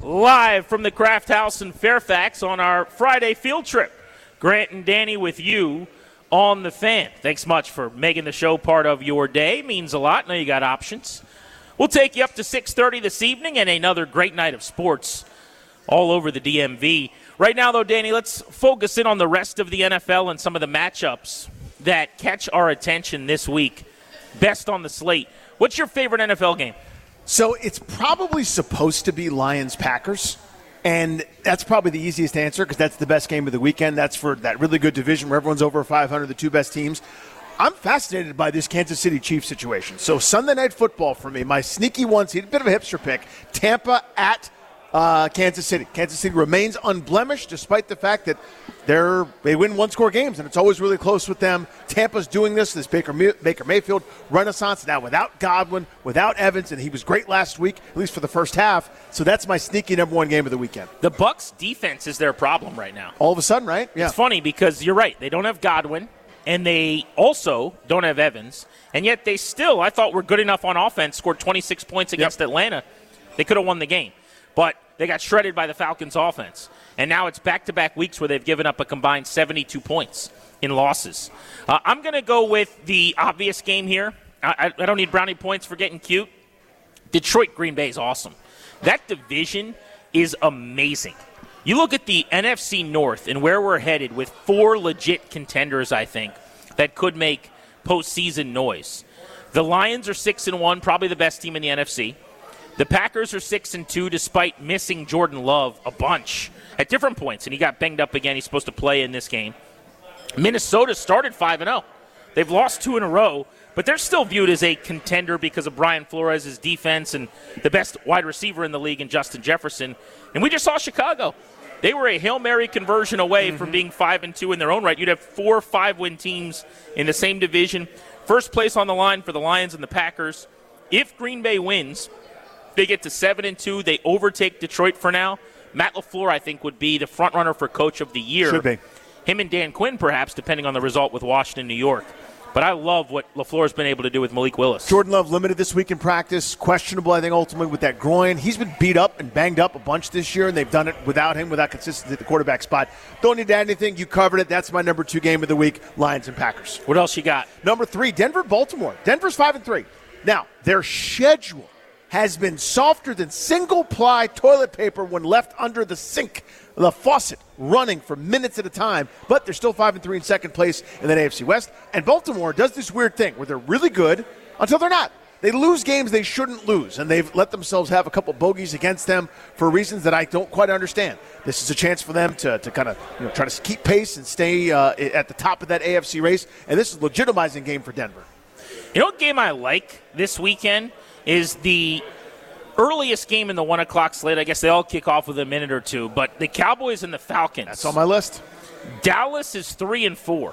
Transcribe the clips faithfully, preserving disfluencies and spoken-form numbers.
live from the Craft House in Fairfax on our Friday field trip. Grant and Danny with you on the Fan. Thanks much for making the show part of your day. Means a lot. Now you got options. We'll take you up to six thirty this evening and another great night of sports all over the D M V. Right now, though, Danny, let's focus in on the rest of the N F L and some of the matchups that catch our attention this week. Best on the slate. What's your favorite N F L game? So it's probably supposed to be Lions-Packers, and that's probably the easiest answer because that's the best game of the weekend. That's for that really good division where everyone's over five hundred, the two best teams. I'm fascinated by this Kansas City Chiefs situation. So Sunday Night Football for me, my sneaky one seed, a bit of a hipster pick, Tampa at uh, Kansas City. Kansas City remains unblemished despite the fact that they're, they win one-score games, and it's always really close with them. Tampa's doing this, this Baker, Baker Mayfield renaissance, now without Godwin, without Evans, and he was great last week, at least for the first half. So that's my sneaky number one game of the weekend. The Bucs' defense is their problem right now. All of a sudden, right? Yeah. It's funny because you're right. They don't have Godwin, and they also don't have Evans, and yet they still, I thought, were good enough on offense, scored twenty-six points against yep. Atlanta. They could have won the game. But they got shredded by the Falcons' offense. And now it's back-to-back weeks where they've given up a combined seventy-two points in losses. Uh, I'm going to go with the obvious game here. I, I, I don't need brownie points for getting cute. Detroit-Green Bay is awesome. That division is amazing. You look at the N F C North and where we're headed with four legit contenders, I think, that could make postseason noise. The Lions are six and one, probably the best team in the N F C. The Packers are six and two despite missing Jordan Love a bunch at different points, and he got banged up again. He's supposed to play in this game. Minnesota started five and oh. They've lost two in a row, but they're still viewed as a contender because of Brian Flores' defense and the best wide receiver in the league in Justin Jefferson. And we just saw Chicago. They were a Hail Mary conversion away mm-hmm. from being five and two in their own right. You'd have four five-win teams in the same division. First place on the line for the Lions and the Packers. If Green Bay wins, they get to seven and two. They overtake Detroit for now. Matt LaFleur, I think, would be the front runner for Coach of the Year. Should be. Him and Dan Quinn, perhaps, depending on the result with Washington, New York. But I love what LaFleur's been able to do with Malik Willis. Jordan Love limited this week in practice. Questionable, I think, ultimately with that groin. He's been beat up and banged up a bunch this year, and they've done it without him, without consistency at the quarterback spot. Don't need to add anything. You covered it. That's my number two game of the week, Lions and Packers. What else you got? Number three, Denver-Baltimore. Denver's five and three. Now, their schedule has been softer than single-ply toilet paper when left under the sink, the faucet, running for minutes at a time. But they're still five and three in second place in that A F C West. And Baltimore does this weird thing where they're really good until they're not. They lose games they shouldn't lose, and they've let themselves have a couple bogeys against them for reasons that I don't quite understand. This is a chance for them to, to kind of you know, try to keep pace and stay uh, at the top of that A F C race. And this is a legitimizing game for Denver. You know what game I like this weekend is the earliest game in the one o'clock slate. I guess they all kick off with a minute or two, but the Cowboys and the Falcons. That's on my list. Dallas is three and four.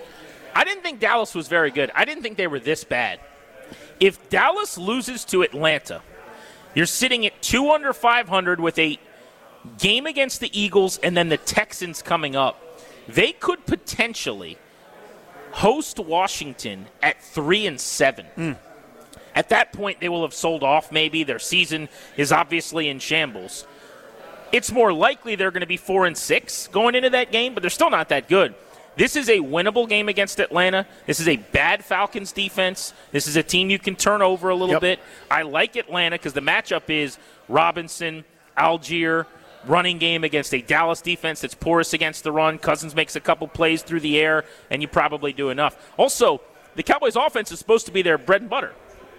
I didn't think Dallas was very good. I didn't think they were this bad. If Dallas loses to Atlanta, you're sitting at two under five hundred with a game against the Eagles and then the Texans coming up. They could potentially host Washington at three and seven. Mm. At that point, they will have sold off maybe. Their season is obviously in shambles. It's more likely they're going to be four and six going into that game, but they're still not that good. This is a winnable game against Atlanta. This is a bad Falcons defense. This is a team you can turn over a little yep. bit. I like Atlanta because the matchup is Robinson, Algier, running game against a Dallas defense that's porous against the run. Cousins makes a couple plays through the air, and you probably do enough. Also, the Cowboys' offense is supposed to be their bread and butter.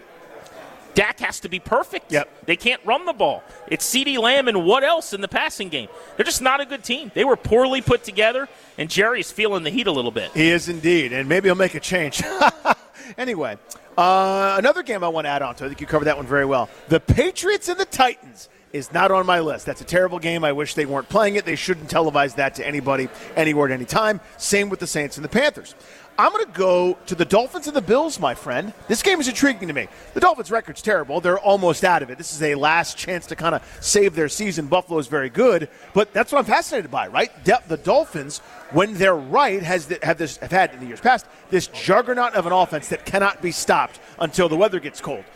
Dak has to be perfect. Yep. They can't run the ball. It's CeeDee Lamb and what else in the passing game? They're just not a good team. They were poorly put together, and Jerry's feeling the heat a little bit. He is indeed, and maybe he'll make a change. Anyway, uh, another game I want to add on to. I think you covered that one very well. The Patriots and the Titans is not on my list. That's a terrible game. I wish they weren't playing it. They shouldn't televise that to anybody, anywhere, at any time. Same with the Saints and the Panthers. I'm going to go to the Dolphins and the Bills, my friend. This game is intriguing to me. The Dolphins' record's terrible. They're almost out of it. This is a last chance to kind of save their season. Buffalo is very good, but that's what I'm fascinated by, right? The Dolphins, when they're right, has the, have this have had in the years past this juggernaut of an offense that cannot be stopped until the weather gets cold.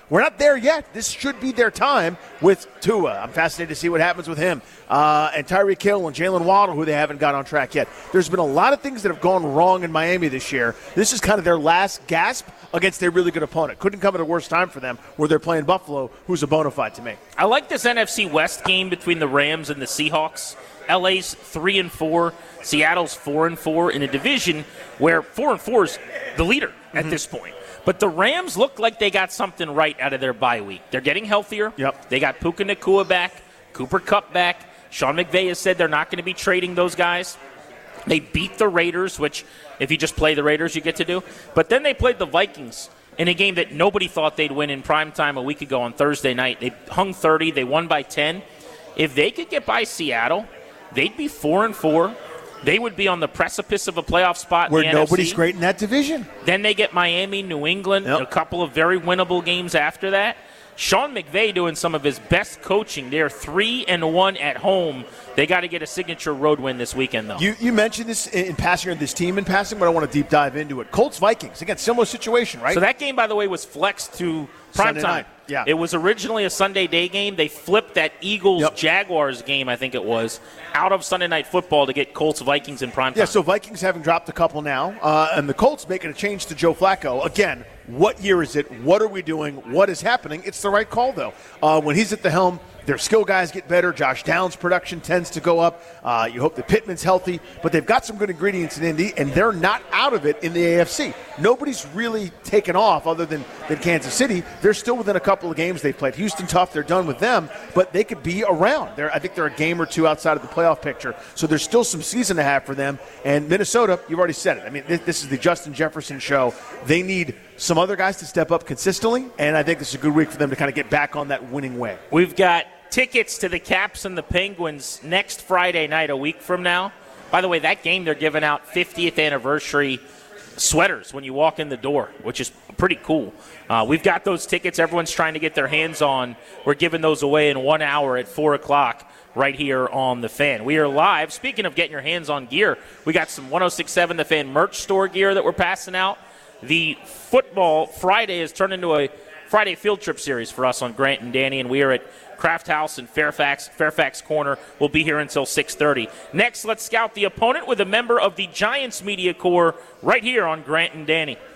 We're not there yet. This should be their time with Tua. I'm fascinated to see what happens with him. Uh, and Tyreek Hill and Jalen Waddle, who they haven't got on track yet. There's been a lot of things that have gone wrong in Miami this year. This is kind of their last gasp against a really good opponent. Couldn't come at a worse time for them where they're playing Buffalo, who's a bona fide to me. I like this N F C West game between the Rams and the Seahawks. L A's three and four, Seattle's four and four in a division where four and four is the leader at mm-hmm. this point. But the Rams look like they got something right out of their bye week. They're getting healthier. Yep. They got Puka Nacua back, Cooper Kupp back. Sean McVay has said they're not going to be trading those guys. They beat the Raiders, which if you just play the Raiders, you get to do. But then they played the Vikings in a game that nobody thought they'd win in primetime a week ago on Thursday night. They hung thirty. They won by ten. If they could get by Seattle, they'd be four and four. They would be on the precipice of a playoff spot where in the nobody's N F C. Great in that division. Then they get Miami, New England, yep. a couple of very winnable games after that. Sean McVay doing some of his best coaching. They're three and one at home. They got to get a signature road win this weekend, though. You, you mentioned this in passing, or this team in passing, but I want to deep dive into it. Colts Vikings, again, similar situation, right? So that game, by the way, was flexed to Sunday primetime. night. Yeah. It was originally a Sunday day game. They flipped that Eagles-Jaguars yep. game, I think it was, out of Sunday Night Football to get Colts-Vikings in primetime. Yeah, so Vikings having dropped a couple now, uh, and the Colts making a change to Joe Flacco. Again, what year is it? What are we doing? What is happening? It's the right call, though. Uh, when he's at the helm, their skill guys get better. Josh Downs' production tends to go up. Uh, you hope that Pittman's healthy. But they've got some good ingredients in Indy, and they're not out of it in the A F C. Nobody's really taken off other than, than Kansas City. They're still within a couple of games. They've played Houston tough. They're done with them. But they could be around. They're, I think they're a game or two outside of the playoff picture. So there's still some season to have for them. And Minnesota, you've already said it. I mean, this, this is the Justin Jefferson show. They need some other guys to step up consistently, and I think this is a good week for them to kind of get back on that winning way. We've got tickets to the Caps and the Penguins next Friday night, a week from now. By the way, that game they're giving out fiftieth anniversary sweaters when you walk in the door, which is pretty cool. Uh, we've got those tickets everyone's trying to get their hands on. We're giving those away in one hour at four o'clock right here on The Fan. We are live. Speaking of getting your hands on gear, we got some one oh six point seven The Fan merch store gear that we're passing out. The Football Friday has turned into a Friday field trip series for us on Grant and Danny, and we are at Kraft House in Fairfax, Fairfax Corner. We'll be here until six thirty. Next, let's scout the opponent with a member of the Giants Media Corps right here on Grant and Danny.